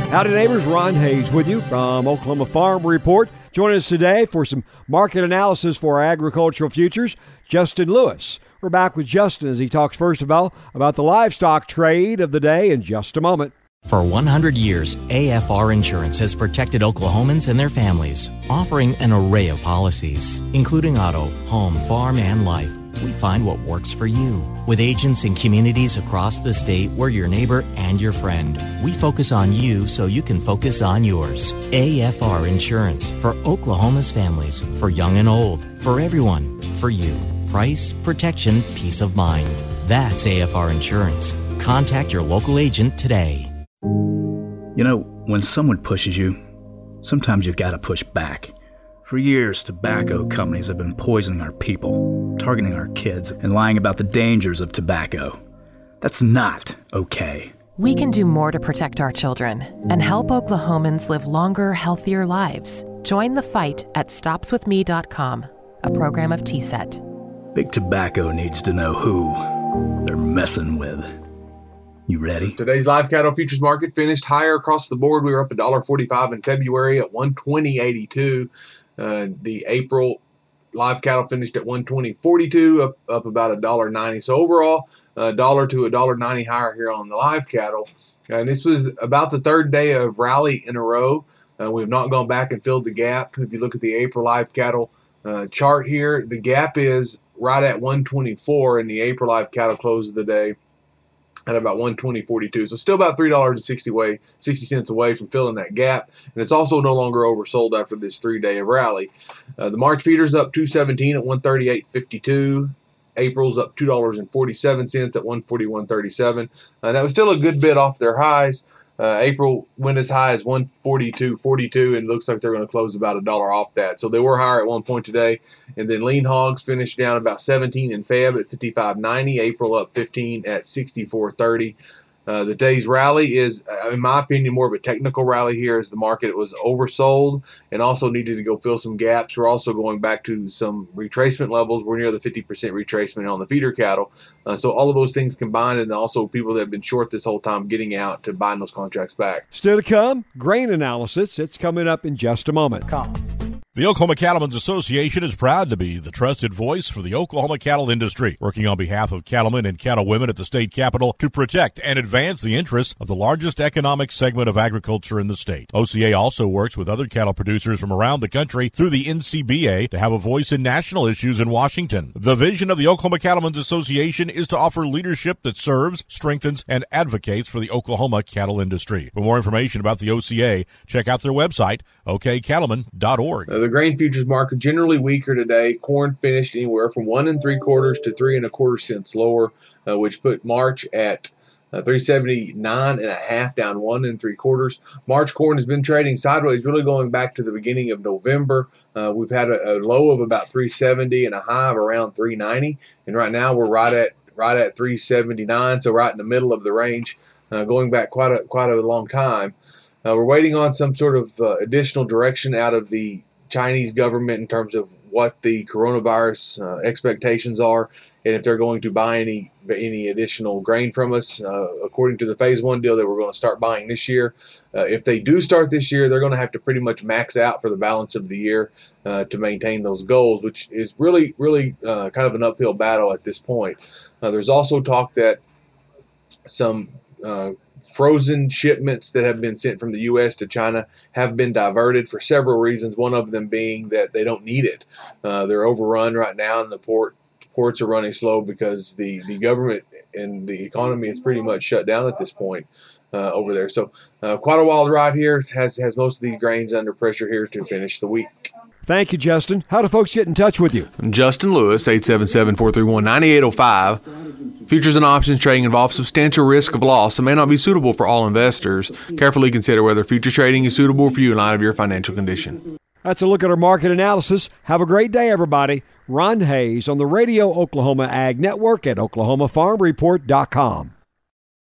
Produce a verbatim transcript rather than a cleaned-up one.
Howdy neighbors, Ron Hayes with you from Oklahoma Farm Report. Joining us today for some market analysis for our agricultural futures, Justin Lewis. We're back with Justin as he talks first of all about the livestock trade of the day in just a moment. For one hundred years, A F R Insurance has protected Oklahomans and their families, offering an array of policies, including auto, home, farm, and life. We find what works for you. With agents in communities across the state, we're your neighbor and your friend. We focus on you so you can focus on yours. A F R Insurance, for Oklahoma's families, for young and old, for everyone, for you. Price, protection, peace of mind. That's A F R Insurance. Contact your local agent today. You know, when someone pushes you, sometimes you gotta push back. For years, tobacco companies have been poisoning our people, targeting our kids, and lying about the dangers of tobacco. That's not okay. We can do more to protect our children and help Oklahomans live longer, healthier lives. Join the fight at stops with me dot com, a program of T S E T. Big Tobacco needs to know who they're messing with. You ready? Today's live cattle futures market finished higher across the board. We were up one dollar forty-five in February at one twenty eighty-two. Uh, the April live cattle finished at one twenty forty-two, up, up about one dollar ninety. So overall, a dollar to one dollar ninety higher here on the live cattle. And this was about the third day of rally in a row. Uh, we have not gone back and filled the gap. If you look at the April live cattle uh, chart here, the gap is right at one twenty-four, and the April live cattle close of the day at about one twenty forty-two. So still about three dollars and sixty cents away from filling that gap. And it's also no longer oversold after this three-day of rally. Uh, the March feeder's up two seventeen at one thirty-eight fifty-two. April's up two dollars and forty-seven cents at one forty-one thirty-seven. Uh, that was still a good bit off their highs. Uh, April went as high as one forty-two forty-two, and it looks like they're going to close about a dollar off that. So they were higher at one point today. And then lean hogs finished down about seventeen in Feb at fifty-five ninety. April up fifteen at sixty-four thirty. Uh, the day's rally is, in my opinion, more of a technical rally here as the market was oversold and also needed to go fill some gaps. We're also going back to some retracement levels. We're near the fifty percent retracement on the feeder cattle. Uh, so all of those things combined, and also people that have been short this whole time getting out to buying those contracts back. Still to come, grain analysis. It's coming up in just a moment. Come. The Oklahoma Cattlemen's Association is proud to be the trusted voice for the Oklahoma cattle industry, working on behalf of cattlemen and cattlewomen at the state capitol to protect and advance the interests of the largest economic segment of agriculture in the state. O C A also works with other cattle producers from around the country through the N C B A to have a voice in national issues in Washington. The vision of the Oklahoma Cattlemen's Association is to offer leadership that serves, strengthens, and advocates for the Oklahoma cattle industry. For more information about the O C A, check out their website, o k cattlemen dot org. Uh, the grain futures market generally weaker today. Corn finished anywhere from one and three quarters to three and a quarter cents lower, uh, which put March at uh, three seventy-nine and a half, down one and three quarters. March corn has been trading sideways, really going back to the beginning of November. Uh, we've had a, a low of about three seventy and a high of around three ninety, and right now we're right at right at three seventy-nine, so right in the middle of the range, uh, going back quite a quite a long time. Uh, we're waiting on some sort of uh, additional direction out of the Chinese government in terms of what the coronavirus uh, expectations are, and if they're going to buy any any additional grain from us. Uh, according to the phase one deal that we're going to start buying this year, uh, if they do start this year, they're going to have to pretty much max out for the balance of the year uh, to maintain those goals, which is really, really uh, kind of an uphill battle at this point. Uh, there's also talk that some uh, frozen shipments that have been sent from the U S to China have been diverted for several reasons, one of them being that they don't need it. Uh, they're overrun right now, and the port ports are running slow because the, the government and the economy is pretty much shut down at this point uh, over there. So uh, quite a wild ride here. Has, has most of these grains under pressure here to finish the week. Thank you, Justin. How do folks get in touch with you? Justin Lewis, eight seven seven, four three one, nine eight zero five. Futures and options trading involves substantial risk of loss and may not be suitable for all investors. Carefully consider whether future trading is suitable for you in light of your financial condition. That's a look at our market analysis. Have a great day, everybody. Ron Hayes on the Radio Oklahoma Ag Network at oklahoma farm report dot com.